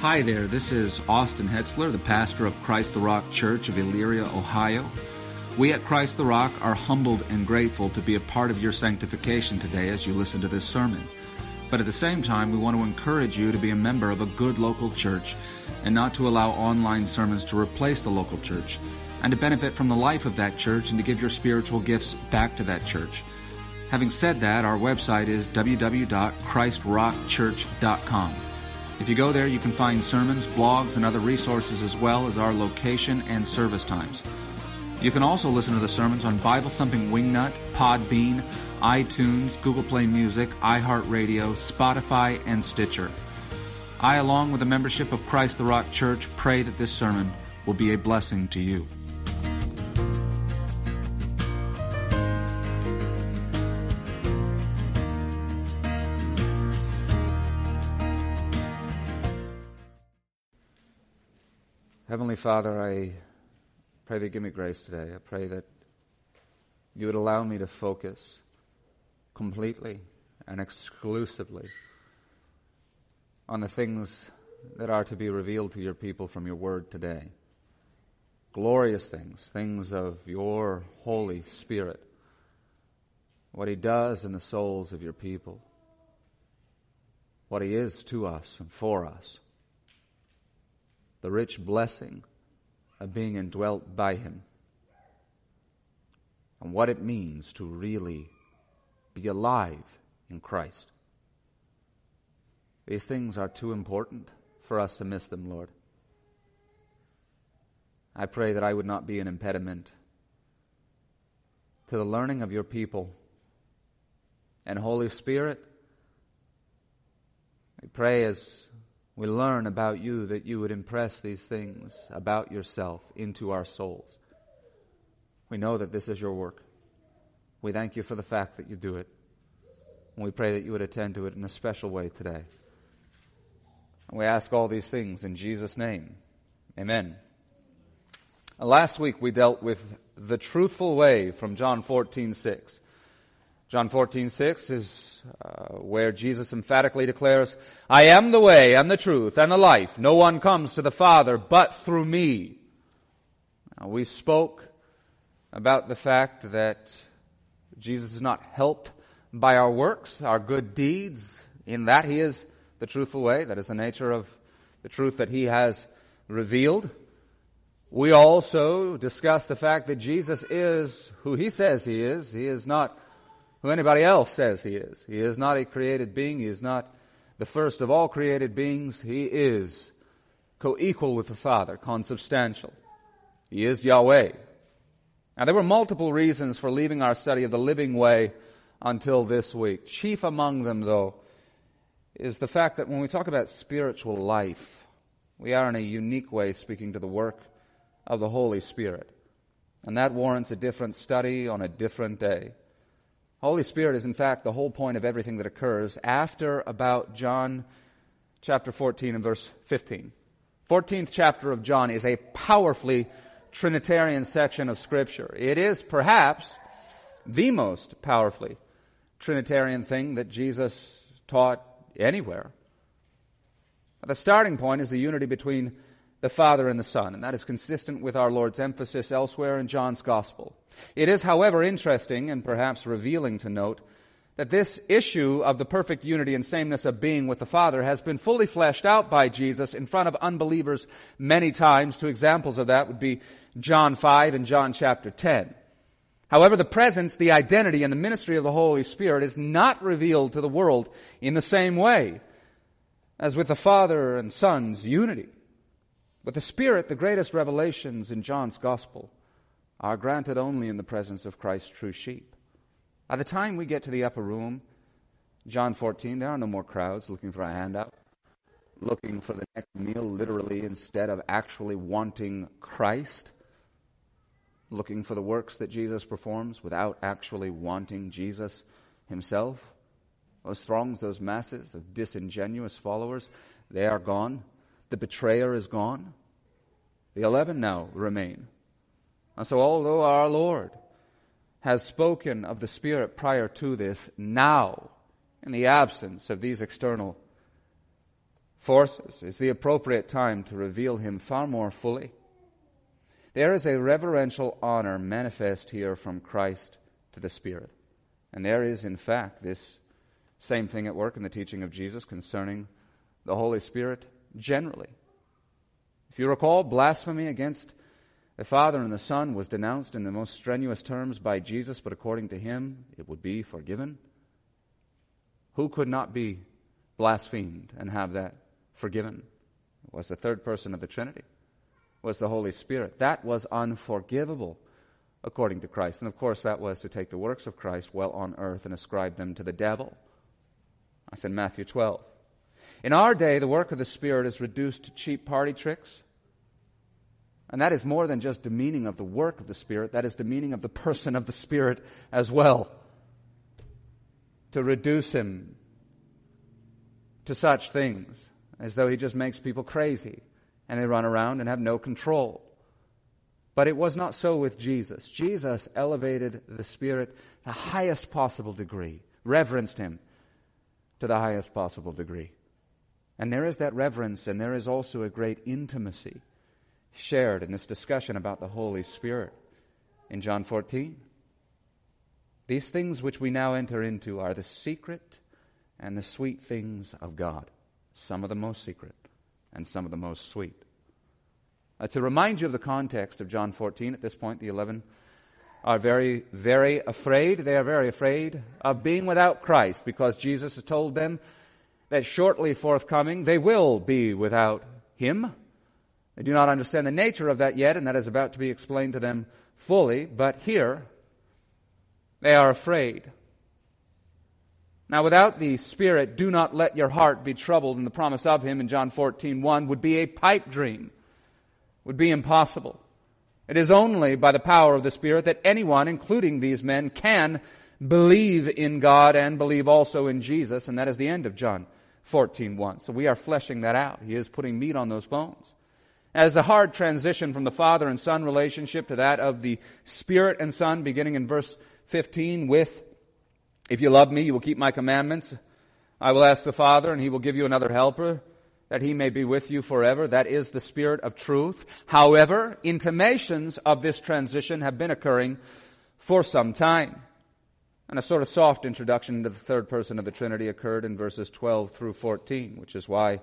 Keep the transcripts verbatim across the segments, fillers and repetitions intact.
Hi there, this is Austin Hetzler, the pastor of Christ the Rock Church of Elyria, Ohio. We at Christ the Rock are humbled and grateful to be a part of your sanctification today as you listen to this sermon. But at the same time, we want to encourage you to be a member of a good local church and not to allow online sermons to replace the local church, and to benefit from the life of that church and to give your spiritual gifts back to that church. Having said that, our website is w w w dot christ rock church dot com. If you go there, you can find sermons, blogs, and other resources as well as our location and service times. You can also listen to the sermons on Bible Thumping Wingnut, Podbean, iTunes, Google Play Music, iHeartRadio, Spotify, and Stitcher. I, along with the membership of Christ the Rock Church, pray that this sermon will be a blessing to you. Heavenly Father, I pray that you give me grace today. I pray that you would allow me to focus completely and exclusively on the things that are to be revealed to your people from your word today. Glorious things, things of your Holy Spirit, what he does in the souls of your people, what he is to us and for us, the rich blessing of being indwelt by him, and what it means to really be alive in Christ. These things are too important for us to miss them, Lord. I pray that I would not be an impediment to the learning of your people. And Holy Spirit, I pray as we learn about you that you would impress these things about yourself into our souls. We know that this is your work. We thank you for the fact that you do it. And we pray that you would attend to it in a special way today. And we ask all these things in Jesus' name. Amen. Last week we dealt with the truthful way from John fourteen six. John fourteen six is uh, where Jesus emphatically declares, I am the way and the truth and the life. No one comes to the Father but through me. Now, we spoke about the fact that Jesus is not helped by our works, our good deeds. In that he is the truthful way. That is the nature of the truth that he has revealed. We also discussed the fact that Jesus is who he says he is. He is not who anybody else says he is. He is not a created being. He is not the first of all created beings. He is co-equal with the Father, consubstantial. He is Yahweh. Now, there were multiple reasons for leaving our study of the living way until this week. Chief among them, though, is the fact that when we talk about spiritual life, we are in a unique way speaking to the work of the Holy Spirit. And that warrants a different study on a different day. Holy Spirit is, in fact, the whole point of everything that occurs after about John chapter fourteen and verse fifteen. fourteenth chapter of John is a powerfully Trinitarian section of Scripture. It is perhaps the most powerfully Trinitarian thing that Jesus taught anywhere. The starting point is the unity between the Father and the Son, and that is consistent with our Lord's emphasis elsewhere in John's Gospel. It is, however, interesting and perhaps revealing to note that this issue of the perfect unity and sameness of being with the Father has been fully fleshed out by Jesus in front of unbelievers many times. Two examples of that would be John five and John chapter ten. However, the presence, the identity, and the ministry of the Holy Spirit is not revealed to the world in the same way as with the Father and Son's unity. But the Spirit, the greatest revelations in John's Gospel, are granted only in the presence of Christ's true sheep. By the time we get to the upper room, John fourteen, there are no more crowds looking for a handout, looking for the next meal literally instead of actually wanting Christ, looking for the works that Jesus performs without actually wanting Jesus himself. Those throngs, those masses of disingenuous followers, they are gone. The betrayer is gone. The eleven now remain. And so although our Lord has spoken of the Spirit prior to this, now, in the absence of these external forces is the appropriate time to reveal him far more fully. There is a reverential honor manifest here from Christ to the Spirit. And there is, in fact, this same thing at work in the teaching of Jesus concerning the Holy Spirit generally. If you recall, blasphemy against the Father and the Son was denounced in the most strenuous terms by Jesus, but according to him, it would be forgiven. Who could not be blasphemed and have that forgiven? It was the third person of the Trinity. It was the Holy Spirit. That was unforgivable according to Christ. And of course, that was to take the works of Christ while on earth and ascribe them to the devil. That's in Matthew twelve. In our day, the work of the Spirit is reduced to cheap party tricks. And that is more than just demeaning of the work of the Spirit. That is demeaning of the person of the Spirit as well. To reduce him to such things as though he just makes people crazy and they run around and have no control. But it was not so with Jesus. Jesus elevated the Spirit to the highest possible degree, reverenced him to the highest possible degree. And there is that reverence, and there is also a great intimacy shared in this discussion about the Holy Spirit in John fourteen. These things which we now enter into are the secret and the sweet things of God. Some of the most secret and some of the most sweet. Uh, to remind you of the context of John fourteen, at this point the eleven are very, very afraid. They are very afraid of being without Christ because Jesus has told them that shortly forthcoming they will be without him. They do not understand the nature of that yet, and that is about to be explained to them fully. But here, they are afraid. Now, without the Spirit, do not let your heart be troubled. And the promise of him in John fourteen one would be a pipe dream, would be impossible. It is only by the power of the Spirit that anyone, including these men, can believe in God and believe also in Jesus. And that is the end of John fourteen one. So we are fleshing that out. He is putting meat on those bones. As a hard transition from the Father and Son relationship to that of the Spirit and Son, beginning in verse fifteen with, if you love me, you will keep my commandments. I will ask the Father, and he will give you another helper, that he may be with you forever. That is the Spirit of truth. However, intimations of this transition have been occurring for some time. And a sort of soft introduction to the third person of the Trinity occurred in verses twelve through fourteen, which is why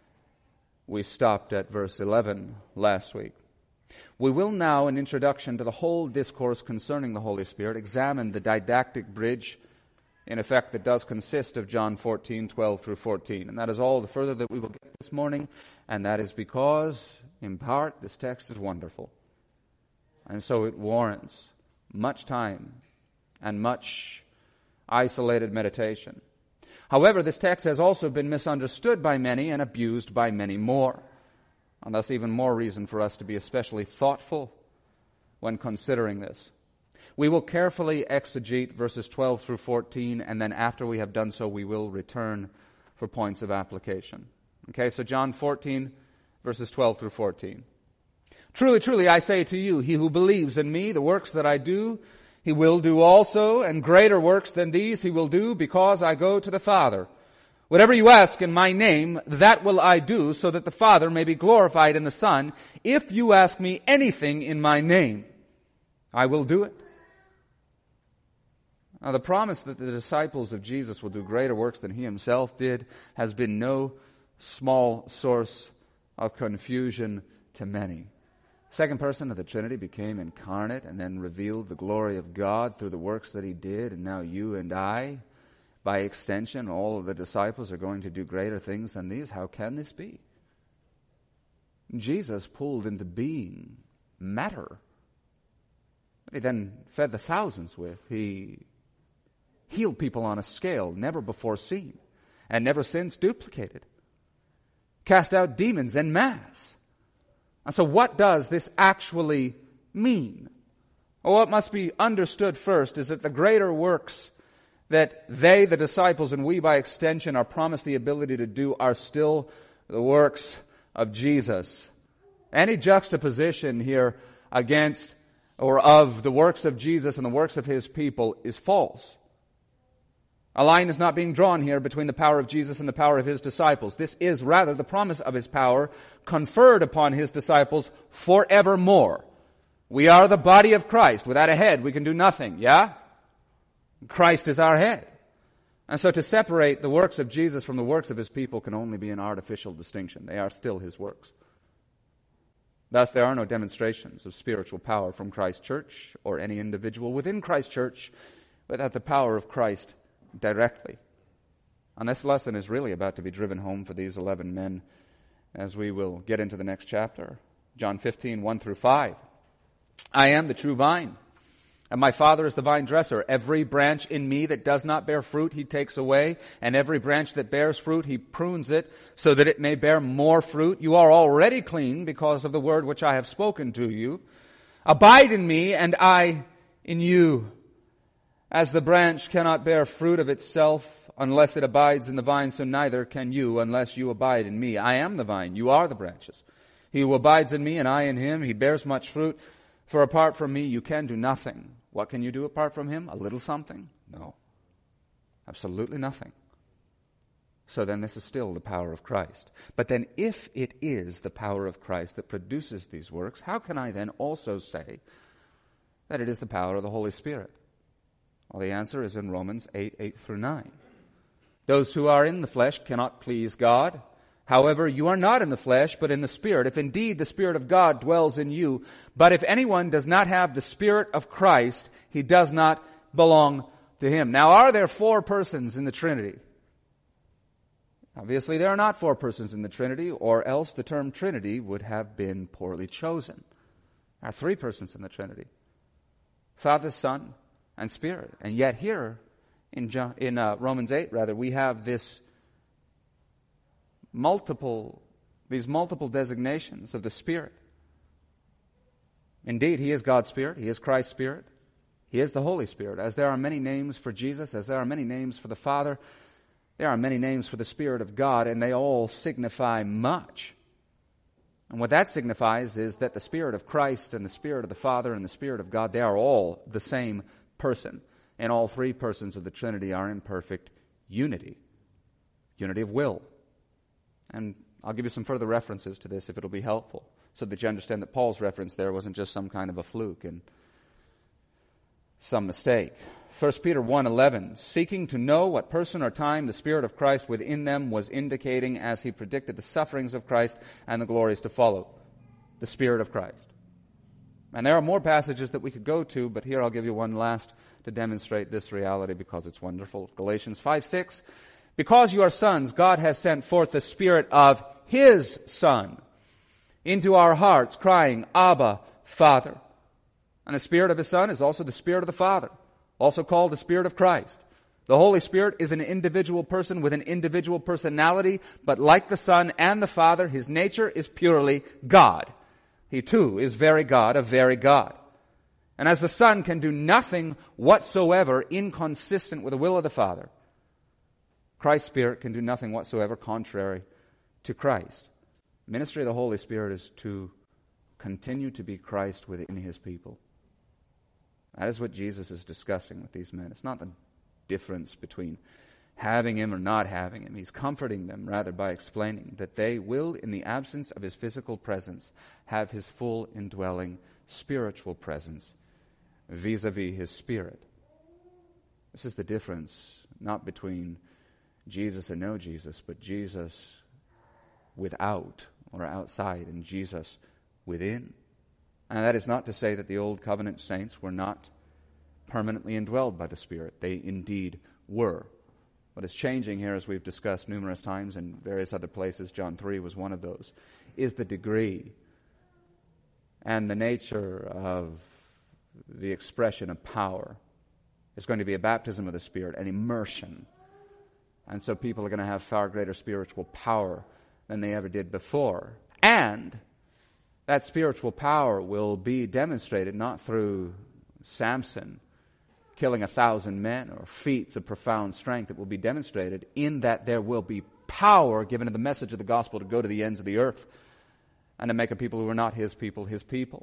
we stopped at verse eleven last week. We will now, in introduction to the whole discourse concerning the Holy Spirit, examine the didactic bridge, in effect, that does consist of John fourteen, twelve through fourteen. And that is all the further that we will get this morning, and that is because, in part, this text is wonderful. And so it warrants much time and much isolated meditation. However, this text has also been misunderstood by many and abused by many more. And thus even more reason for us to be especially thoughtful when considering this. We will carefully exegete verses twelve through fourteen, and then after we have done so, we will return for points of application. Okay, so John fourteen, verses twelve through fourteen. Truly, truly, I say to you, he who believes in me, the works that I do, he will do also, and greater works than these he will do, because I go to the Father. Whatever you ask in my name, that will I do, so that the Father may be glorified in the Son. If you ask me anything in my name, I will do it. Now, the promise that the disciples of Jesus will do greater works than he himself did has been no small source of confusion to many. Second person of the Trinity became incarnate and then revealed the glory of God through the works that he did, and now you and I, by extension, all of the disciples are going to do greater things than these. How can this be? Jesus pulled into being matter that he then fed the thousands with. He healed people on a scale never before seen and never since duplicated. Cast out demons en masse. And so what does this actually mean? Well, what must be understood first is that the greater works that they, the disciples, and we by extension are promised the ability to do are still the works of Jesus. Any juxtaposition here against or of the works of Jesus and the works of his people is false. A line is not being drawn here between the power of Jesus and the power of his disciples. This is rather the promise of his power conferred upon his disciples forevermore. We are the body of Christ. Without a head, we can do nothing, yeah? Christ is our head. And so to separate the works of Jesus from the works of his people can only be an artificial distinction. They are still his works. Thus, there are no demonstrations of spiritual power from Christ's church or any individual within Christ's church without the power of Christ directly. And this lesson is really about to be driven home for these eleven men as we will get into the next chapter. John fifteen, one through five. I am the true vine, and my Father is the vine dresser. Every branch in me that does not bear fruit he takes away, and every branch that bears fruit he prunes it, so that it may bear more fruit. You are already clean because of the word which I have spoken to you. Abide in me, and I in you. As the branch cannot bear fruit of itself unless it abides in the vine, so neither can you unless you abide in me. I am the vine, you are the branches. He who abides in me and I in him, he bears much fruit. For apart from me, you can do nothing. What can you do apart from him? A little something? No. Absolutely nothing. So then this is still the power of Christ. But then if it is the power of Christ that produces these works, how can I then also say that it is the power of the Holy Spirit? Well, the answer is in Romans eight, eight through nine. Those who are in the flesh cannot please God. However, you are not in the flesh, but in the Spirit, if indeed the Spirit of God dwells in you. But if anyone does not have the Spirit of Christ, he does not belong to him. Now, are there four persons in the Trinity? Obviously, there are not four persons in the Trinity, or else the term Trinity would have been poorly chosen. There are three persons in the Trinity: Father, Son, and Spirit. And yet here, in, John, in uh, Romans eight, rather, we have this multiple, these multiple designations of the Spirit. Indeed, he is God's Spirit, he is Christ's Spirit, he is the Holy Spirit. As there are many names for Jesus, as there are many names for the Father, there are many names for the Spirit of God, and they all signify much. And what that signifies is that the Spirit of Christ and the Spirit of the Father and the Spirit of God, they are all the same person. And all three persons of the Trinity are in perfect unity. Unity of will. And I'll give you some further references to this if it'll be helpful, so that you understand that Paul's reference there wasn't just some kind of a fluke and some mistake. First Peter one eleven, seeking to know what person or time the Spirit of Christ within them was indicating as he predicted the sufferings of Christ and the glories to follow. The Spirit of Christ. And there are more passages that we could go to, but here I'll give you one last to demonstrate this reality because it's wonderful. Galatians five six, because you are sons, God has sent forth the Spirit of His Son into our hearts, crying, Abba, Father. And the Spirit of His Son is also the Spirit of the Father, also called the Spirit of Christ. The Holy Spirit is an individual person with an individual personality, but like the Son and the Father, His nature is purely God. He too is very God, a very God. And as the Son can do nothing whatsoever inconsistent with the will of the Father, Christ's Spirit can do nothing whatsoever contrary to Christ. The ministry of the Holy Spirit is to continue to be Christ within His people. That is what Jesus is discussing with these men. It's not the difference between having Him or not having Him. He's comforting them, rather, by explaining that they will, in the absence of His physical presence, have His full indwelling spiritual presence vis-a-vis His Spirit. This is the difference, not between Jesus and no Jesus, but Jesus without or outside and Jesus within. And that is not to say that the Old Covenant saints were not permanently indwelled by the Spirit. They indeed were. What is changing here, as we've discussed numerous times in various other places, John three was one of those, is the degree and the nature of the expression of power. It's going to be a baptism of the Spirit, an immersion. And so people are going to have far greater spiritual power than they ever did before. And that spiritual power will be demonstrated not through Samson killing a thousand men or feats of profound strength. It will be demonstrated in that there will be power given to the message of the gospel to go to the ends of the earth and to make a people who are not His people, His people.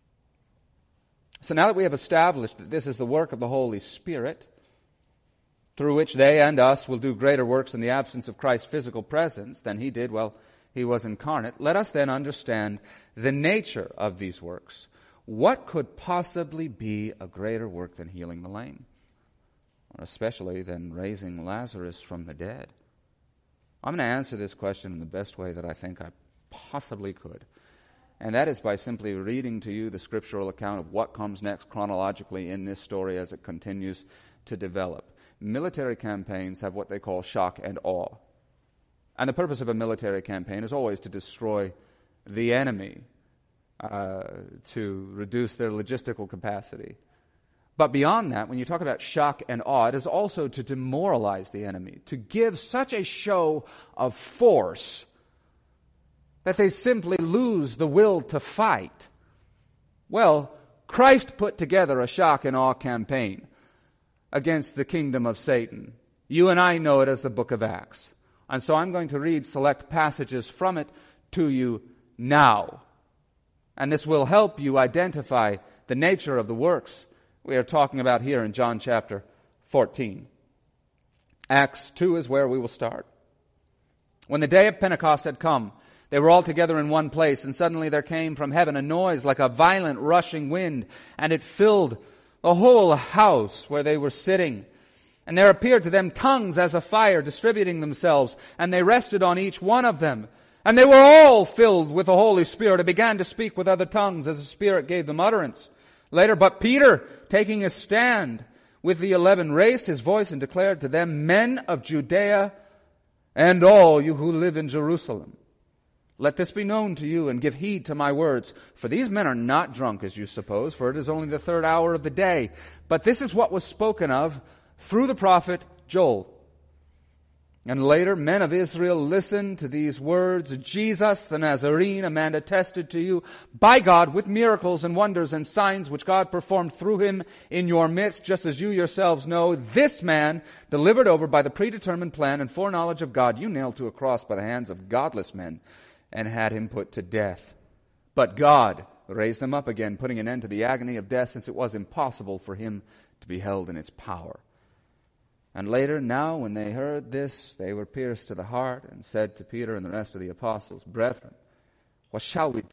So now that we have established that this is the work of the Holy Spirit, through which they and us will do greater works in the absence of Christ's physical presence than he did while he was incarnate, let us then understand the nature of these works. What could possibly be a greater work than healing the lame? Or especially than raising Lazarus from the dead? I'm going to answer this question in the best way that I think I possibly could. And that is by simply reading to you the scriptural account of what comes next chronologically in this story as it continues to develop. Military campaigns have what they call shock and awe. And the purpose of a military campaign is always to destroy the enemy, uh, to reduce their logistical capacity. But beyond that, when you talk about shock and awe, it is also to demoralize the enemy, to give such a show of force that they simply lose the will to fight. Well, Christ put together a shock and awe campaign against the kingdom of Satan. You and I know it as the book of Acts. And so I'm going to read select passages from it to you now. And this will help you identify the nature of the works we are talking about here in John chapter fourteen. Acts two is where we will start. When the day of Pentecost had come, they were all together in one place, and suddenly there came from heaven a noise like a violent rushing wind, and it filled the whole house where they were sitting. And there appeared to them tongues as of fire distributing themselves, and they rested on each one of them. And they were all filled with the Holy Spirit and began to speak with other tongues as the Spirit gave them utterance. Later, but Peter, taking a stand with the eleven, raised his voice and declared to them, Men of Judea and all you who live in Jerusalem, let this be known to you and give heed to my words. For these men are not drunk, as you suppose, for it is only the third hour of the day. But this is what was spoken of through the prophet Joel. And later, men of Israel, listen to these words. Jesus the Nazarene, a man attested to you by God with miracles and wonders and signs which God performed through him in your midst, just as you yourselves know. This man, delivered over by the predetermined plan and foreknowledge of God, you nailed to a cross by the hands of godless men and had him put to death. But God raised him up again, putting an end to the agony of death, since it was impossible for him to be held in its power. And later, now, when they heard this, they were pierced to the heart and said to Peter and the rest of the apostles, Brethren, what shall we do?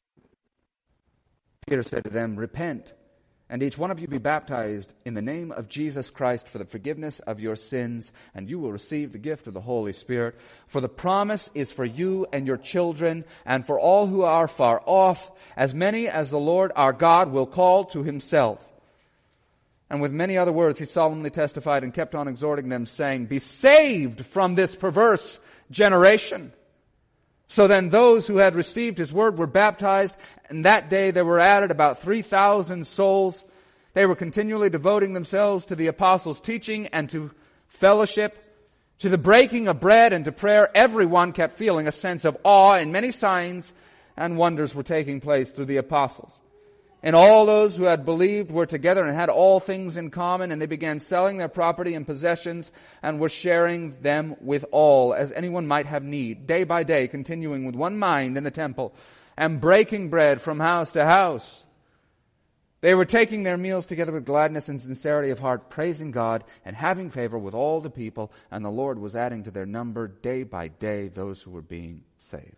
Peter said to them, Repent, and each one of you be baptized in the name of Jesus Christ for the forgiveness of your sins, and you will receive the gift of the Holy Spirit. For the promise is for you and your children, and for all who are far off, as many as the Lord our God will call to himself. And with many other words he solemnly testified and kept on exhorting them, saying, Be saved from this perverse generation. So then those who had received his word were baptized, and that day there were added about three thousand souls. They were continually devoting themselves to the apostles' teaching and to fellowship, to the breaking of bread and to prayer. Everyone kept feeling a sense of awe, and many signs and wonders were taking place through the apostles. And all those who had believed were together and had all things in common, and they began selling their property and possessions and were sharing them with all, as anyone might have need, day by day, continuing with one mind in the temple and breaking bread from house to house. They were taking their meals together with gladness and sincerity of heart, praising God and having favor with all the people, and the Lord was adding to their number day by day those who were being saved.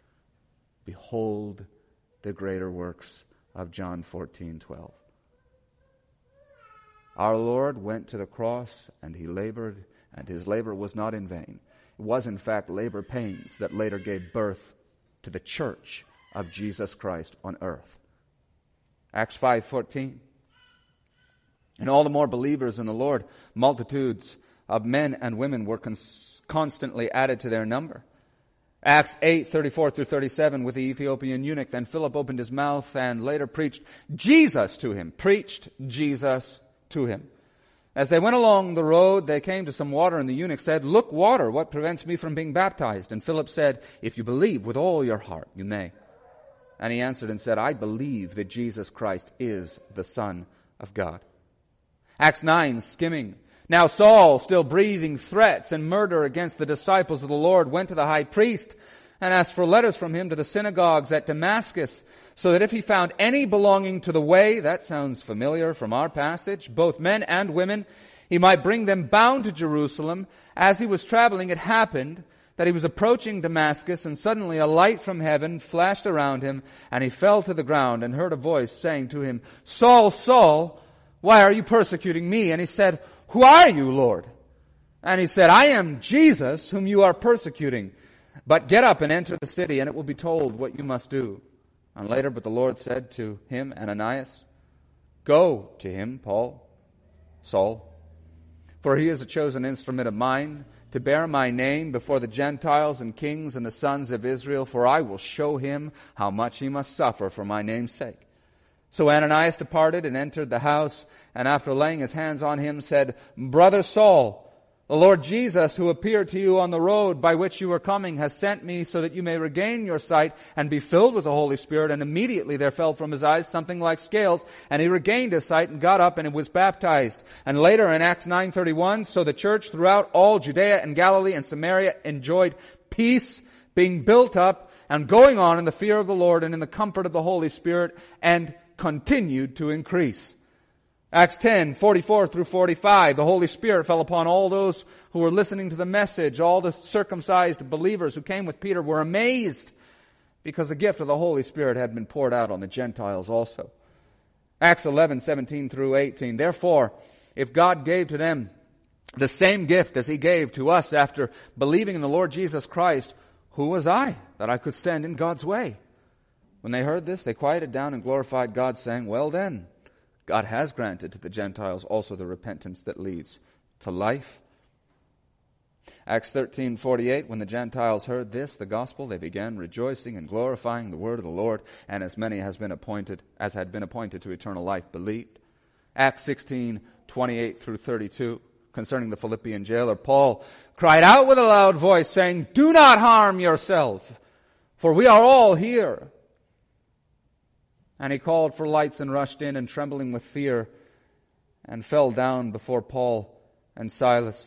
Behold the greater works of John fourteen twelve. Our Lord went to the cross and he labored, and his labor was not in vain. It was in fact labor pains that later gave birth to the church of Jesus Christ on earth. Acts five fourteen. And all the more believers in the Lord, multitudes of men and women were cons- constantly added to their number. Acts eight thirty-four through thirty-seven, with the Ethiopian eunuch. Then Philip opened his mouth and later preached Jesus to him. Preached Jesus to him. As they went along the road, they came to some water, and the eunuch said, Look, water, what prevents me from being baptized? And Philip said, If you believe with all your heart, you may. And he answered and said, I believe that Jesus Christ is the Son of God. Acts nine, skimming. Now Saul, still breathing threats and murder against the disciples of the Lord, went to the high priest and asked for letters from him to the synagogues at Damascus, so that if he found any belonging to the way, that sounds familiar from our passage, both men and women, he might bring them bound to Jerusalem. As he was traveling, it happened that he was approaching Damascus, and suddenly a light from heaven flashed around him, and he fell to the ground and heard a voice saying to him, Saul, Saul, why are you persecuting me? And he said, Who are you, Lord? And he said, I am Jesus, whom you are persecuting. But get up and enter the city, and it will be told what you must do. And later, but the Lord said to him, Ananias, Go to him, Paul, Saul, for he is a chosen instrument of mine to bear my name before the Gentiles and kings and the sons of Israel, for I will show him how much he must suffer for my name's sake. So Ananias departed and entered the house, and after laying his hands on him, said, Brother Saul, the Lord Jesus, who appeared to you on the road by which you were coming, has sent me so that you may regain your sight and be filled with the Holy Spirit. And immediately there fell from his eyes something like scales, and he regained his sight and got up and was baptized. And later in Acts nine thirty-one, so the church throughout all Judea and Galilee and Samaria enjoyed peace, being built up and going on in the fear of the Lord and in the comfort of the Holy Spirit, and continued to increase. Acts ten, forty-four through forty-five, the Holy Spirit fell upon all those who were listening to the message. All the circumcised believers who came with Peter were amazed because the gift of the Holy Spirit had been poured out on the Gentiles also. Acts eleven, seventeen through eighteen, therefore, if God gave to them the same gift as he gave to us after believing in the Lord Jesus Christ, who was I that I could stand in God's way? When they heard this, they quieted down and glorified God, saying, Well then, God has granted to the Gentiles also the repentance that leads to life. Acts thirteen forty-eight, when the Gentiles heard this, the gospel, they began rejoicing and glorifying the word of the Lord, and as many has been appointed, as had been appointed to eternal life believed. Acts sixteen twenty-eight through thirty-two, concerning the Philippian jailer, Paul cried out with a loud voice, saying, Do not harm yourself, for we are all here. And he called for lights and rushed in, and trembling with fear, and fell down before Paul and Silas.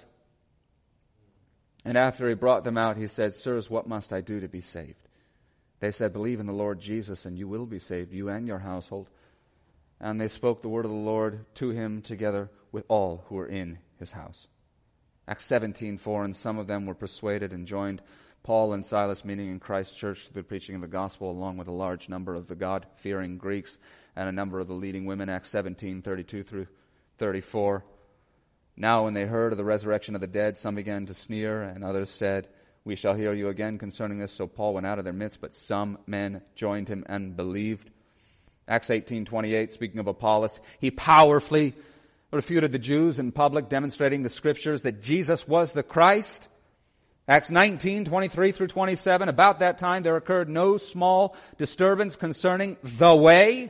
And after he brought them out, he said, Sirs, what must I do to be saved? They said, Believe in the Lord Jesus, and you will be saved, you and your household. And they spoke the word of the Lord to him together with all who were in his house. Acts seventeen four, and some of them were persuaded and joined Paul and Silas, meeting in Christ's church, through the preaching of the gospel, along with a large number of the God-fearing Greeks and a number of the leading women. Acts seventeen thirty-two through thirty-four. Now when they heard of the resurrection of the dead, some began to sneer, and others said, We shall hear you again concerning this. So Paul went out of their midst, but some men joined him and believed. Acts eighteen twenty-eight, speaking of Apollos, he powerfully refuted the Jews in public, demonstrating the Scriptures that Jesus was the Christ. Acts nineteen twenty-three through twenty-seven, about that time there occurred no small disturbance concerning the way.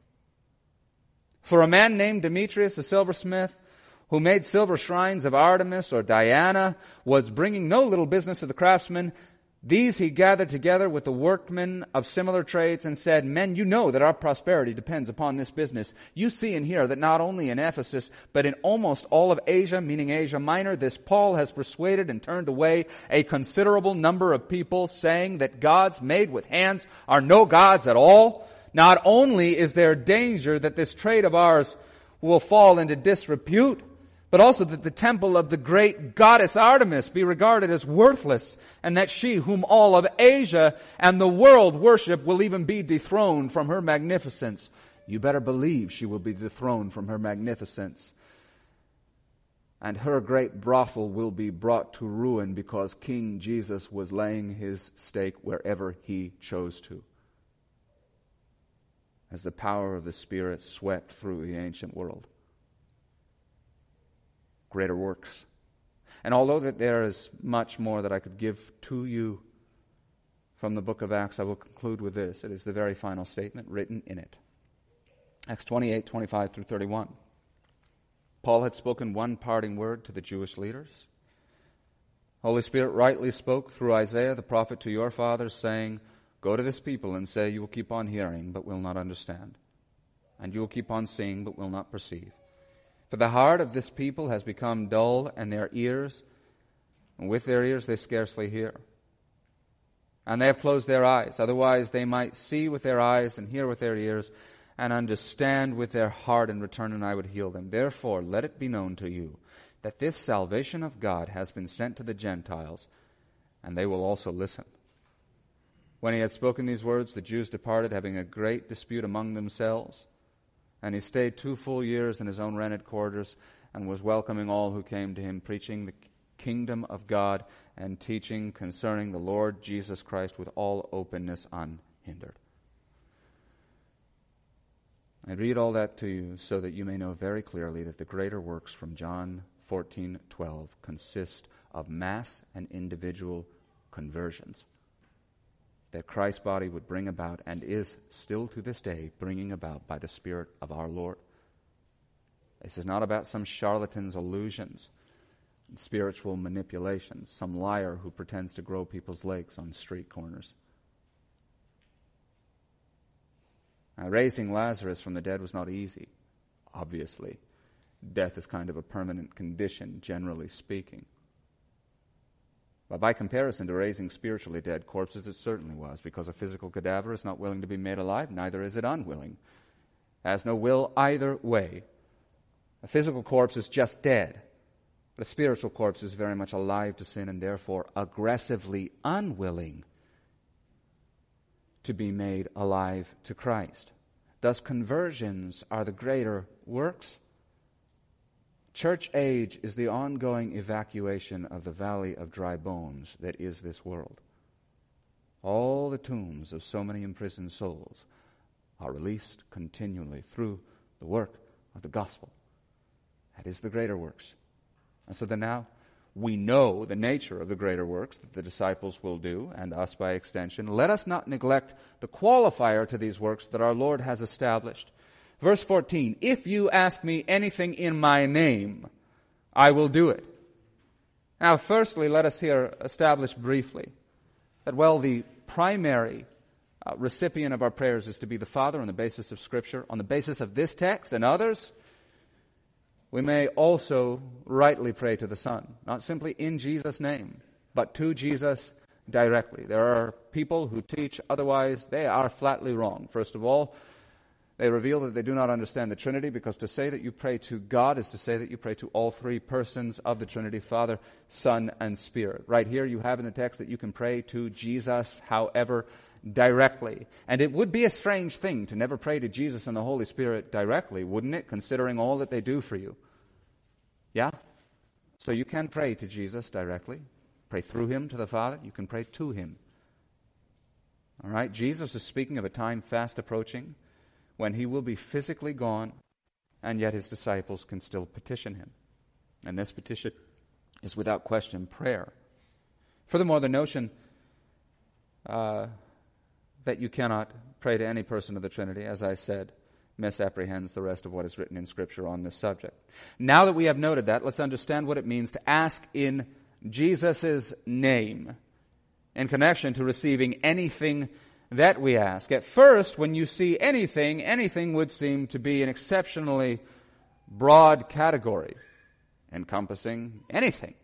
For a man named Demetrius, a silversmith, who made silver shrines of Artemis or Diana, was bringing no little business to the craftsmen. These he gathered together with the workmen of similar trades and said, Men, you know that our prosperity depends upon this business. You see and hear that not only in Ephesus, but in almost all of Asia, meaning Asia Minor, this Paul has persuaded and turned away a considerable number of people, saying that gods made with hands are no gods at all. Not only is there danger that this trade of ours will fall into disrepute, but also that the temple of the great goddess Artemis be regarded as worthless, and that she, whom all of Asia and the world worship, will even be dethroned from her magnificence. You better believe she will be dethroned from her magnificence. And her great brothel will be brought to ruin, because King Jesus was laying his stake wherever he chose to, as the power of the Spirit swept through the ancient world. Greater works. And although that there is much more that I could give to you from the book of Acts, I will conclude with this. It is the very final statement written in it. Acts twenty-eight, twenty-five through thirty-one. Paul had spoken one parting word to the Jewish leaders. Holy Spirit rightly spoke through Isaiah the prophet to your fathers, saying, Go to this people and say, You will keep on hearing, but will not understand. And you will keep on seeing, but will not perceive. For the heart of this people has become dull, and their ears, and with their ears they scarcely hear, And they have closed their eyes. Otherwise they might see with their eyes and hear with their ears and understand with their heart and return, and I would heal them. Therefore, let it be known to you that this salvation of God has been sent to the Gentiles, and they will also listen." When he had spoken these words, the Jews departed, having a great dispute among themselves. And he stayed two full years in his own rented quarters, and was welcoming all who came to him, preaching the kingdom of God and teaching concerning the Lord Jesus Christ with all openness unhindered. I read all that to you so that you may know very clearly that the greater works from John fourteen twelve consist of mass and individual conversions that Christ's body would bring about, and is still to this day bringing about by the Spirit of our Lord. This is not about some charlatan's illusions and spiritual manipulations, some liar who pretends to grow people's legs on street corners. Now, raising Lazarus from the dead was not easy, obviously. Death is kind of a permanent condition, generally speaking. But by comparison to raising spiritually dead corpses, it certainly was, because a physical cadaver is not willing to be made alive, neither is it unwilling. It has no will either way. A physical corpse is just dead, but a spiritual corpse is very much alive to sin and therefore aggressively unwilling to be made alive to Christ. Thus, conversions are the greater works. Church age is the ongoing evacuation of the valley of dry bones that is this world. All the tombs of so many imprisoned souls are released continually through the work of the gospel. That is the greater works. And so then now we know the nature of the greater works that the disciples will do, and us by extension. Let us not neglect the qualifier to these works that our Lord has established. Verse fourteen, "If you ask me anything in my name, I will do it." Now, firstly, let us here establish briefly that, well, the primary uh, recipient of our prayers is to be the Father on the basis of Scripture. On the basis of this text and others, we may also rightly pray to the Son, not simply in Jesus' name, but to Jesus directly. There are people who teach otherwise. They are flatly wrong. First of all, they reveal that they do not understand the Trinity, because to say that you pray to God is to say that you pray to all three persons of the Trinity, Father, Son, and Spirit. Right here you have in the text that you can pray to Jesus, however, directly. And it would be a strange thing to never pray to Jesus and the Holy Spirit directly, wouldn't it, considering all that they do for you? Yeah? So you can pray to Jesus directly. Pray through him to the Father. You can pray to him. All right? Jesus is speaking of a time fast approaching when he will be physically gone, and yet his disciples can still petition him. And this petition is without question prayer. Furthermore, the notion uh, that you cannot pray to any person of the Trinity, as I said, misapprehends the rest of what is written in Scripture on this subject. Now that we have noted that, let's understand what it means to ask in Jesus' name in connection to receiving anything that we ask. At first, when you see anything, anything would seem to be an exceptionally broad category, encompassing anything.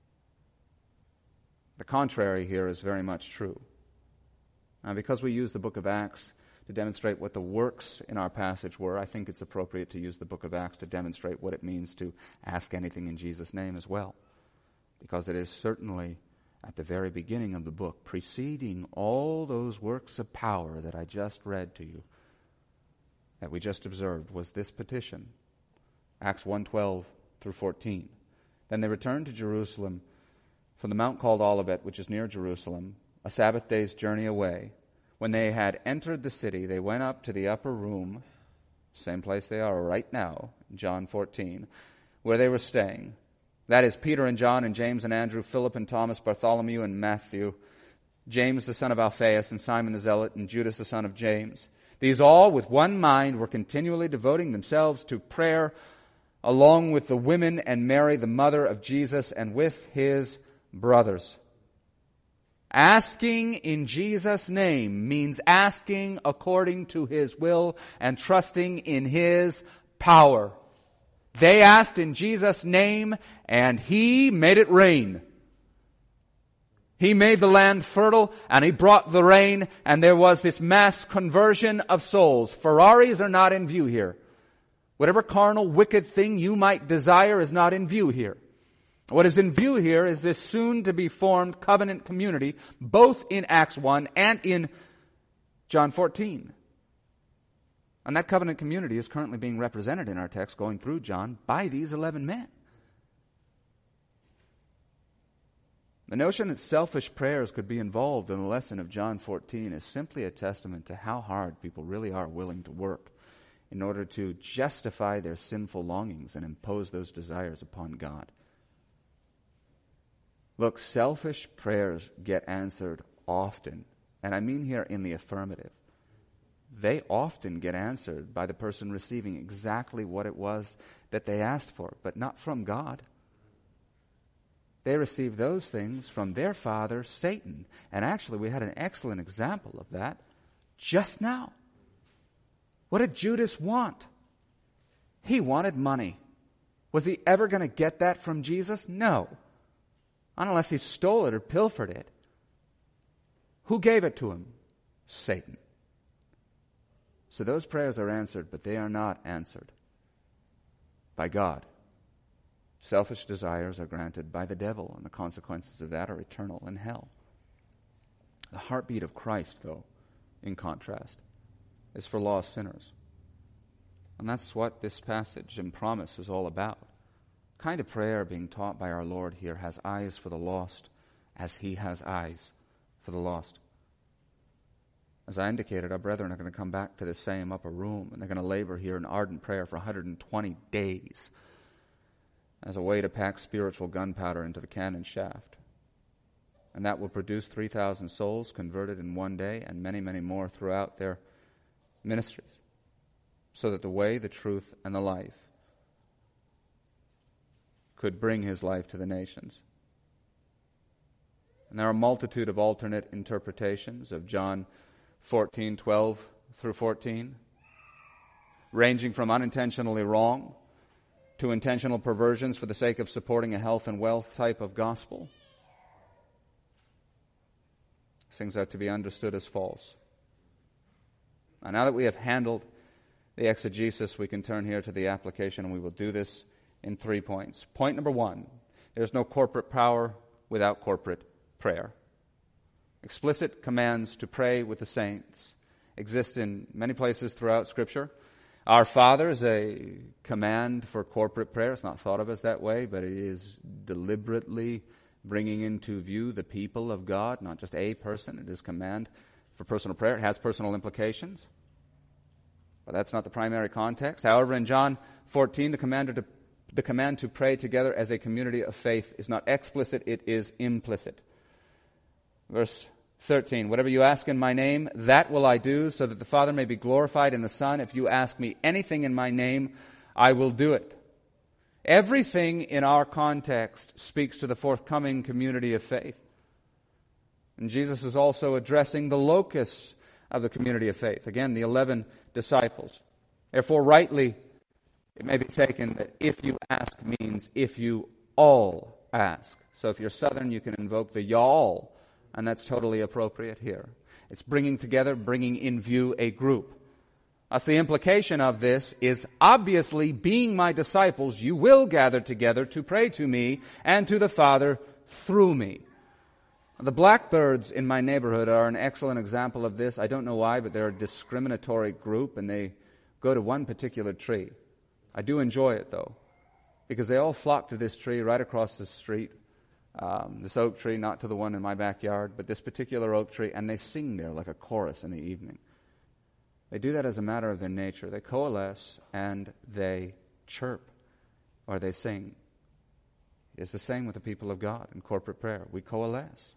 The contrary here is very much true. Now, because we use the book of Acts to demonstrate what the works in our passage were, I think it's appropriate to use the book of Acts to demonstrate what it means to ask anything in Jesus' name as well. Because it is certainly at the very beginning of the book, preceding all those works of power that I just read to you, that we just observed, was this petition. Acts one twelve through fourteen. Then they returned to Jerusalem from the mount called Olivet, which is near Jerusalem, a Sabbath day's journey away. When they had entered the city, they went up to the upper room, same place they are right now, John fourteen, where they were staying. That is Peter and John and James and Andrew, Philip and Thomas, Bartholomew and Matthew, James the son of Alphaeus and Simon the Zealot and Judas the son of James. These all, with one mind, were continually devoting themselves to prayer, along with the women and Mary, the mother of Jesus, and with his brothers. Asking in Jesus' name means asking according to his will and trusting in his power. They asked in Jesus' name, and he made it rain. He made the land fertile, and He brought the rain, and there was this mass conversion of souls. Ferraris are not in view here. Whatever carnal, wicked thing you might desire is not in view here. What is in view here is this soon-to-be-formed covenant community, both in Acts one and in John fourteen. And that covenant community is currently being represented in our text, going through John, by these eleven men. The notion that selfish prayers could be involved in the lesson of John fourteen is simply a testament to how hard people really are willing to work in order to justify their sinful longings and impose those desires upon God. Look, selfish prayers get answered often, and I mean here in the affirmative. They often get answered by the person receiving exactly what it was that they asked for, but not from God. They receive those things from their father, Satan. And actually, we had an excellent example of that just now. What did Judas want? He wanted money. Was he ever going to get that from Jesus? No. Unless he stole it or pilfered it. Who gave it to him? Satan. So those prayers are answered, but they are not answered by God. Selfish desires are granted by the devil, and the consequences of that are eternal in hell. The heartbeat of Christ, though, in contrast, is for lost sinners. And that's what this passage and promise is all about. The kind of prayer being taught by our Lord here has eyes for the lost as He has eyes for the lost. As I indicated, our brethren are going to come back to the same upper room, and they're going to labor here in ardent prayer for one hundred twenty days as a way to pack spiritual gunpowder into the cannon shaft. And that will produce three thousand souls converted in one day, and many, many more throughout their ministries, so that the way, the truth, and the life could bring His life to the nations. And there are a multitude of alternate interpretations of John fourteen, twelve through fourteen, ranging from unintentionally wrong to intentional perversions for the sake of supporting a health and wealth type of gospel. These things are to be understood as false. And now that we have handled the exegesis, we can turn here to the application, and we will do this in three points. Point number one, there's no corporate power without corporate prayer. Explicit commands to pray with the saints exist in many places throughout Scripture. Our Father is a command for corporate prayer. It's not thought of as that way, but it is deliberately bringing into view the people of God, not just a person. It is command for personal prayer. It has personal implications, but that's not the primary context. However, in John fourteen, the command to, the command to pray together as a community of faith is not explicit, it is implicit. Verse thirteen, whatever you ask in my name, that will I do, so that the Father may be glorified in the Son. If you ask me anything in my name, I will do it. Everything in our context speaks to the forthcoming community of faith. And Jesus is also addressing the locus of the community of faith. Again, the eleven disciples. Therefore, rightly, it may be taken that if you ask means if you all ask. So if you're Southern, you can invoke the y'all, and that's totally appropriate here. It's bringing together, bringing in view a group. Thus, the implication of this is obviously, being my disciples, you will gather together to pray to me and to the Father through me. The blackbirds in my neighborhood are an excellent example of this. I don't know why, but they're a discriminatory group, and they go to one particular tree. I do enjoy it, though, because they all flock to this tree right across the street. Um, this oak tree, not to the one in my backyard, but this particular oak tree, and they sing there like a chorus in the evening. They do that as a matter of their nature. They coalesce and they chirp, or they sing. It's the same with the people of God in corporate prayer. We coalesce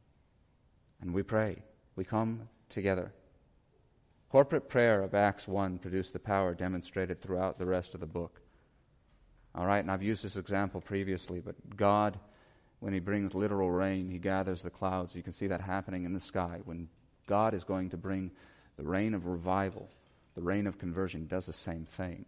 and we pray. We come together. Corporate prayer of Acts one produced the power demonstrated throughout the rest of the book. All right, and I've used this example previously, but God, when He brings literal rain, He gathers the clouds. You can see that happening in the sky. When God is going to bring the rain of revival, the rain of conversion, He does the same thing.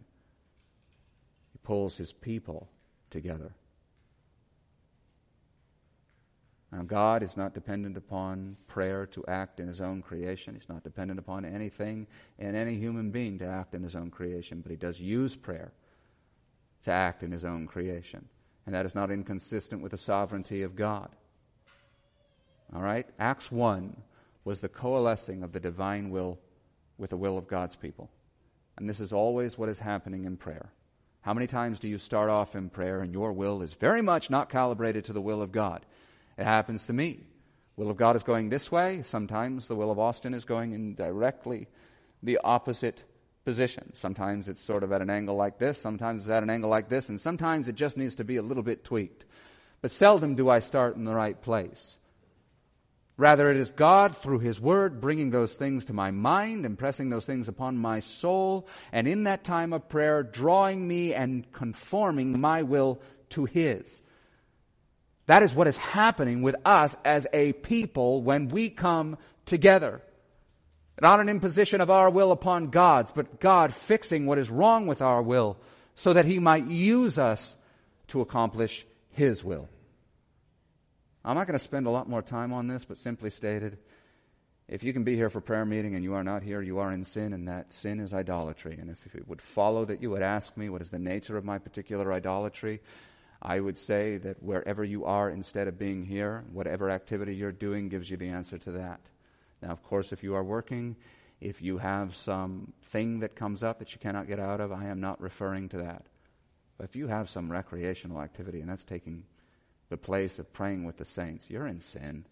He pulls His people together. Now, God is not dependent upon prayer to act in his own creation. He's not dependent upon anything and any human being to act in his own creation, but he does use prayer to act in his own creation. And that is not inconsistent with the sovereignty of God. All right? Acts one was the coalescing of the divine will with the will of God's people. And this is always what is happening in prayer. How many times do you start off in prayer and your will is very much not calibrated to the will of God? It happens to me. Will of God is going this way. Sometimes the will of Austin is going in directly the opposite position. Sometimes it's sort of at an angle like this. Sometimes it's at an angle like this. And sometimes it just needs to be a little bit tweaked. But seldom do I start in the right place. Rather, it is God, through his word, bringing those things to my mind, impressing those things upon my soul, and in that time of prayer, drawing me and conforming my will to his. That is what is happening with us as a people when we come together. Not an imposition of our will upon God's, but God fixing what is wrong with our will so that he might use us to accomplish his will. I'm not going to spend a lot more time on this, but simply stated, if you can be here for prayer meeting and you are not here, you are in sin, and that sin is idolatry. And if it would follow that you would ask me what is the nature of my particular idolatry, I would say that wherever you are, instead of being here, whatever activity you're doing gives you the answer to that. Now, of course, if you are working, if you have some thing that comes up that you cannot get out of, I am not referring to that. But if you have some recreational activity, and that's taking the place of praying with the saints, you're in sin.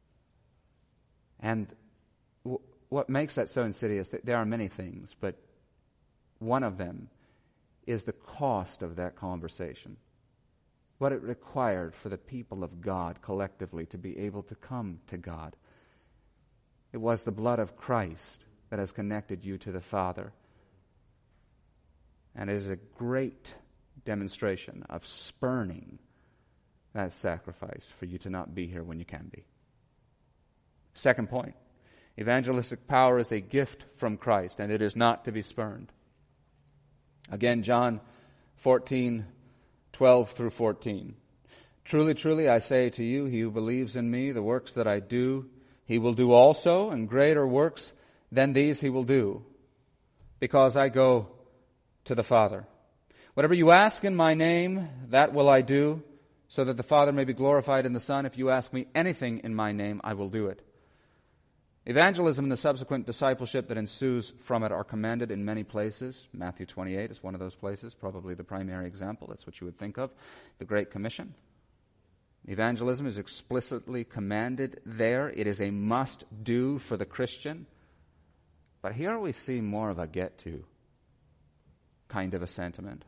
And w- what makes that so insidious, there are many things, but one of them is the cost of that conversation. What it required for the people of God collectively to be able to come to God. It was the blood of Christ that has connected you to the Father. And it is a great demonstration of spurning that sacrifice for you to not be here when you can be. Second point, evangelistic power is a gift from Christ, and it is not to be spurned. Again, John fourteen, twelve through fourteen. Truly, truly, I say to you, he who believes in me, the works that I do, he will do also, and greater works than these he will do, because I go to the Father. Whatever you ask in my name, that will I do, so that the Father may be glorified in the Son. If you ask me anything in my name, I will do it. Evangelism and the subsequent discipleship that ensues from it are commanded in many places. Matthew twenty-eight is one of those places, probably the primary example. That's what you would think of, the Great Commission. Evangelism is explicitly commanded there. It is a must-do for the Christian. But here we see more of a get-to kind of a sentiment.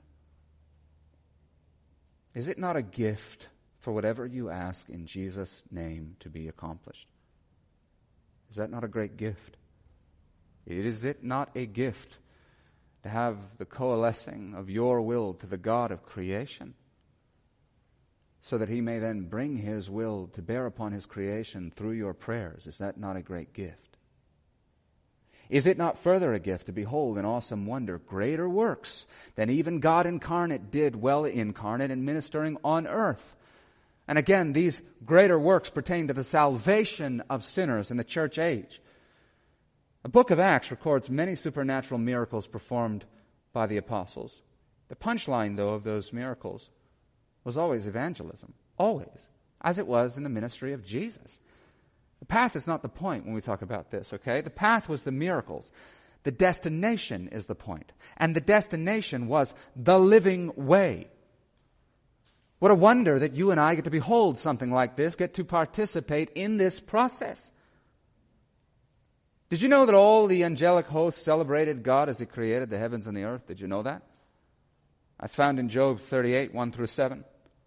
Is it not a gift for whatever you ask in Jesus' name to be accomplished? Is that not a great gift? Is it not a gift to have the coalescing of your will to the God of creation, so that he may then bring his will to bear upon his creation through your prayers? Is that not a great gift? Is it not further a gift to behold in awesome wonder greater works than even God incarnate did while incarnate and ministering on earth? And again, these greater works pertain to the salvation of sinners in the church age. The book of Acts records many supernatural miracles performed by the apostles. The punchline, though, of those miracles was always evangelism. Always. As it was in the ministry of Jesus. The path is not the point when we talk about this, okay? The path was the miracles. The destination is the point. And the destination was the living way. What a wonder that you and I get to behold something like this, get to participate in this process. Did you know that all the angelic hosts celebrated God as he created the heavens and the earth? Did you know that? That's found in Job thirty-eight, one through seven.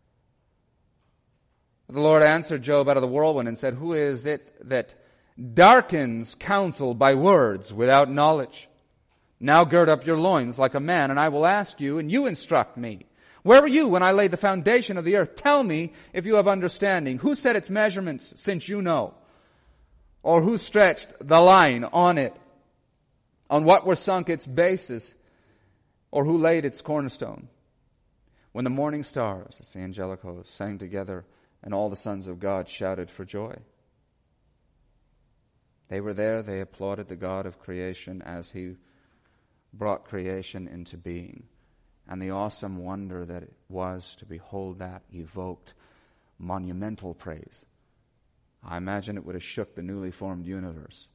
The Lord answered Job out of the whirlwind and said, "Who is it that darkens counsel by words without knowledge? Now gird up your loins like a man, and I will ask you, and you instruct me. Where were you when I laid the foundation of the earth? Tell me if you have understanding. Who set its measurements, since you know? Or who stretched the line on it? On what were sunk its bases? Or who laid its cornerstone? When the morning stars," that's the angelic host, "sang together And all the sons of God shouted for joy. They were there, they applauded the God of creation as he brought creation into being. And the awesome wonder that it was to behold that evoked monumental praise. I imagine it would have shook the newly formed universe.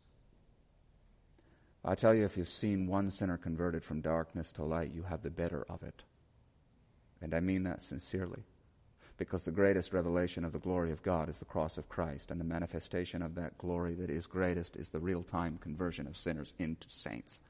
I tell you, if you've seen one sinner converted from darkness to light, you have the better of it. And I mean that sincerely. Because the greatest revelation of the glory of God is the cross of Christ, and the manifestation of that glory that is greatest is the real-time conversion of sinners into saints.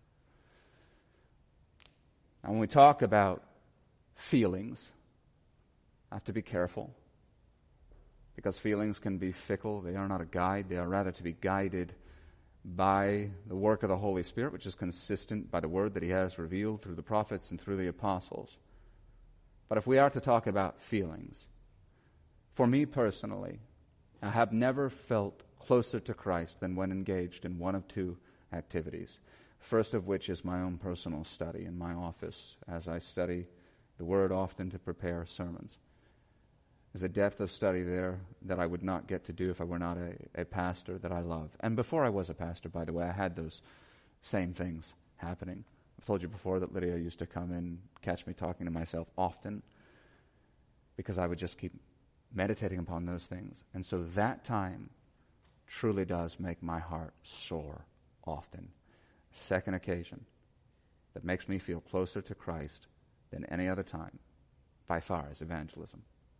Now, when we talk about feelings, I have to be careful, because feelings can be fickle. They are not a guide. They are rather to be guided by the work of the Holy Spirit, which is consistent by the word that he has revealed through the prophets and through the apostles. But if we are to talk about feelings, for me personally, I have never felt closer to Christ than when engaged in one of two activities. First of which is my own personal study in my office, as I study the Word often to prepare sermons. There's a depth of study there that I would not get to do if I were not a, a pastor that I love. And before I was a pastor, by the way, I had those same things happening. I've told you before that Lydia used to come and catch me talking to myself often because I would just keep meditating upon those things. And so that time truly does make my heart soar often. Second occasion that makes me feel closer to Christ than any other time, by far, is evangelism.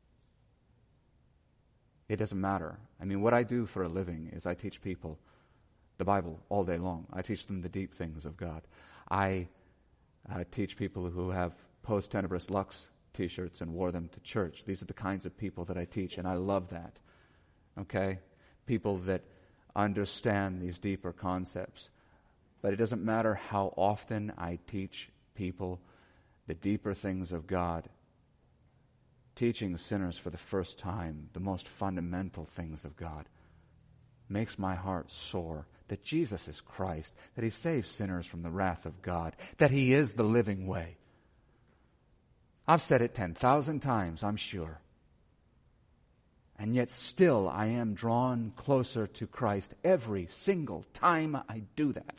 It doesn't matter. I mean, what I do for a living is I teach people the Bible all day long. I teach them the deep things of God. I uh, teach people who have Post Tenebris Lux t-shirts and wore them to church. These are the kinds of people that I teach, and I love that. Okay? People that understand these deeper concepts. But it doesn't matter how often I teach people the deeper things of God. Teaching sinners for the first time the most fundamental things of God makes my heart soar. That Jesus is Christ, that he saves sinners from the wrath of God, that he is the living way. I've said it ten thousand times, I'm sure. And yet still I am drawn closer to Christ every single time I do that.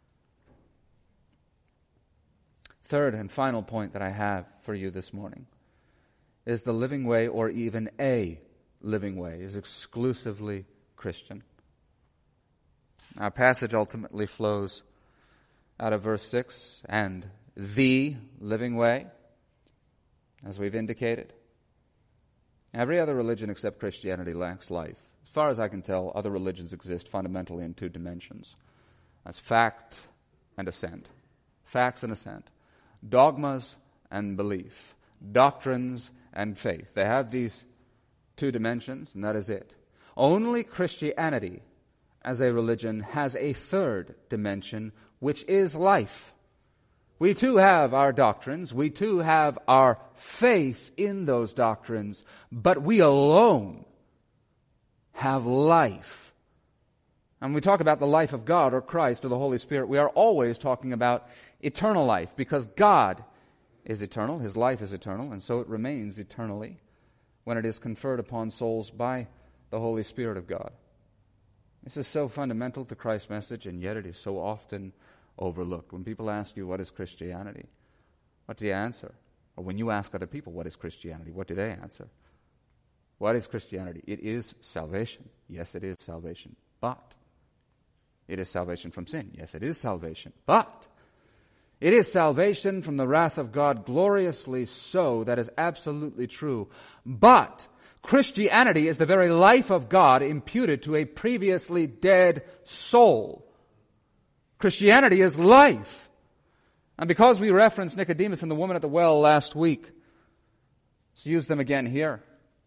Third and final point that I have for you this morning is the living way, or even a living way, is exclusively Christian. Our passage ultimately flows out of verse six, and the living way, as we've indicated. Every other religion except Christianity lacks life. As far as I can tell, other religions exist fundamentally in two dimensions. That's fact and assent. Facts and assent. Dogmas and belief. Doctrines and faith. They have these two dimensions, and that is it. Only Christianity, as a religion, has a third dimension, which is life. We too have our doctrines. We too have our faith in those doctrines. But we alone have life. And when we talk about the life of God or Christ or the Holy Spirit, we are always talking about eternal life, because God is eternal, his life is eternal, and so it remains eternally when it is conferred upon souls by the Holy Spirit of God. This is so fundamental to Christ's message, and yet it is so often overlooked. When people ask you, what is Christianity? What do you answer? Or when you ask other people, what is Christianity? What do they answer? What is Christianity? It is salvation. Yes, it is salvation. But it is salvation from sin. Yes, it is salvation. But it is salvation from the wrath of God, gloriously so. That is absolutely true. But Christianity is the very life of God imputed to a previously dead soul. Christianity is life. And because we referenced Nicodemus and the woman at the well last week, let's use them again here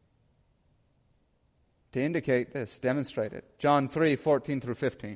to indicate this, demonstrate it. John three, fourteen through fifteen.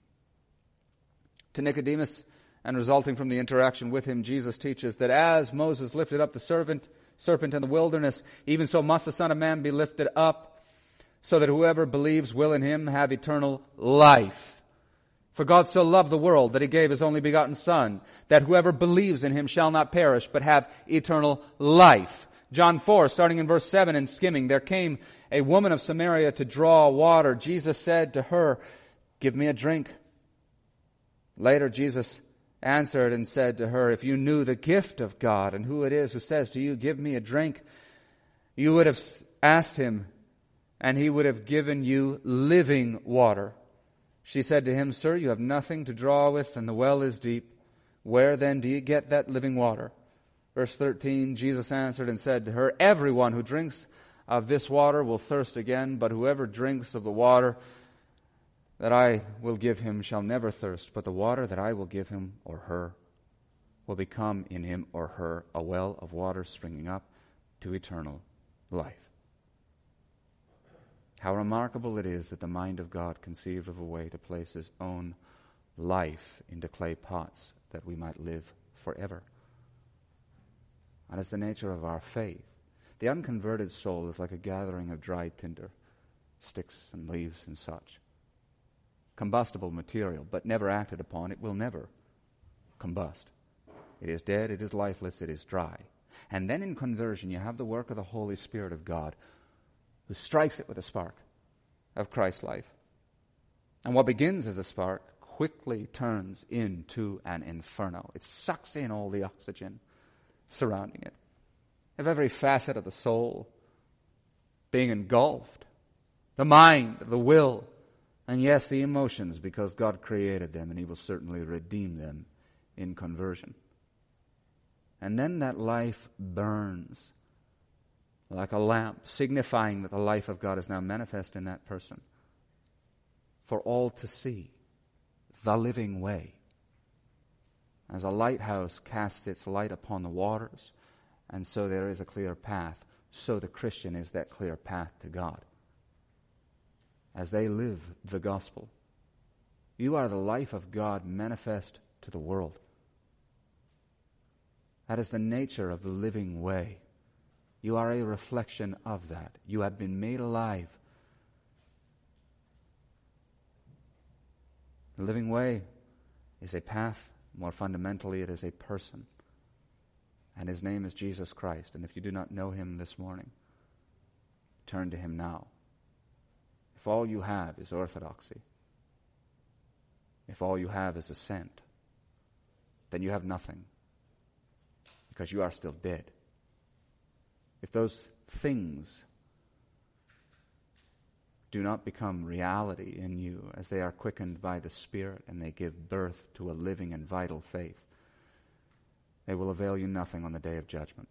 To Nicodemus, and resulting from the interaction with him, Jesus teaches that as Moses lifted up the serpent, serpent in the wilderness, even so must the Son of Man be lifted up, so that whoever believes will in him have eternal life. For God so loved the world that he gave his only begotten Son, that whoever believes in him shall not perish, but have eternal life. John four, starting in verse seven and skimming, there came a woman of Samaria to draw water. Jesus said to her, "Give me a drink." Later, Jesus answered and said to her, "If you knew the gift of God and who it is who says to you, 'Give me a drink,' you would have asked him, and he would have given you living water." She said to him, "Sir, you have nothing to draw with, and the well is deep. Where then do you get that living water?" Verse thirteen, Jesus answered and said to her, "Everyone who drinks of this water will thirst again, but whoever drinks of the water that I will give him shall never thirst, but the water that I will give him or her will become in him or her a well of water springing up to eternal life." How remarkable it is that the mind of God conceived of a way to place his own life into clay pots that we might live forever. That is the nature of our faith. The unconverted soul is like a gathering of dried tinder, sticks and leaves and such. Combustible material, but never acted upon, it will never combust. It is dead, it is lifeless, it is dry. And then in conversion you have the work of the Holy Spirit of God, who strikes it with a spark of Christ's life. And what begins as a spark quickly turns into an inferno. It sucks in all the oxygen surrounding it, of every facet of the soul being engulfed, the mind, the will, and yes, the emotions, because God created them and he will certainly redeem them in conversion. And then that life burns like a lamp, signifying that the life of God is now manifest in that person for all to see, the living way. As a lighthouse casts its light upon the waters, and so there is a clear path, so the Christian is that clear path to God. As they live the gospel, you are the life of God manifest to the world. That is the nature of the living way. You are a reflection of that. You have been made alive. The living way is a path. More fundamentally, it is a person. And his name is Jesus Christ. And if you do not know him this morning, turn to him now. If all you have is orthodoxy, if all you have is assent, then you have nothing, because you are still dead. If those things do not become reality in you as they are quickened by the Spirit and they give birth to a living and vital faith, they will avail you nothing on the day of judgment.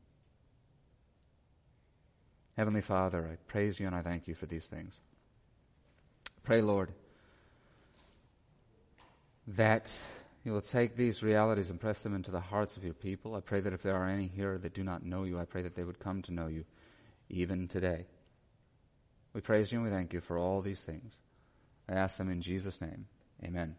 Heavenly Father, I praise you and I thank you for these things. Pray, Lord, that you will take these realities and press them into the hearts of your people. I pray that if there are any here that do not know you, I pray that they would come to know you even today. We praise you and we thank you for all these things. I ask them in Jesus' name. Amen.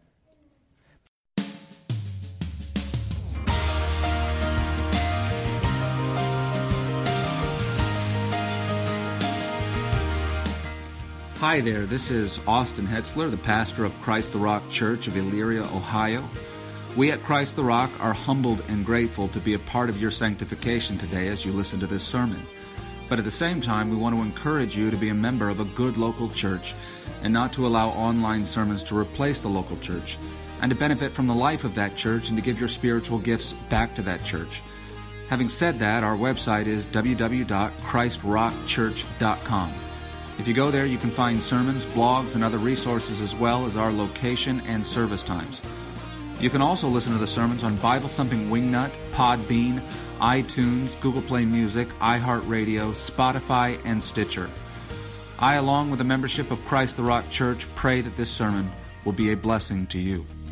Hi there, this is Austin Hetzler, the pastor of Christ the Rock Church of Elyria, Ohio. We at Christ the Rock are humbled and grateful to be a part of your sanctification today as you listen to this sermon. But at the same time, we want to encourage you to be a member of a good local church and not to allow online sermons to replace the local church, and to benefit from the life of that church and to give your spiritual gifts back to that church. Having said that, our website is w w w dot christ rock church dot com. If you go there, you can find sermons, blogs, and other resources, as well as our location and service times. You can also listen to the sermons on Bible Thumping Wingnut, Podbean, iTunes, Google Play Music, iHeartRadio, Spotify, and Stitcher. I, along with the membership of Christ the Rock Church, pray that this sermon will be a blessing to you.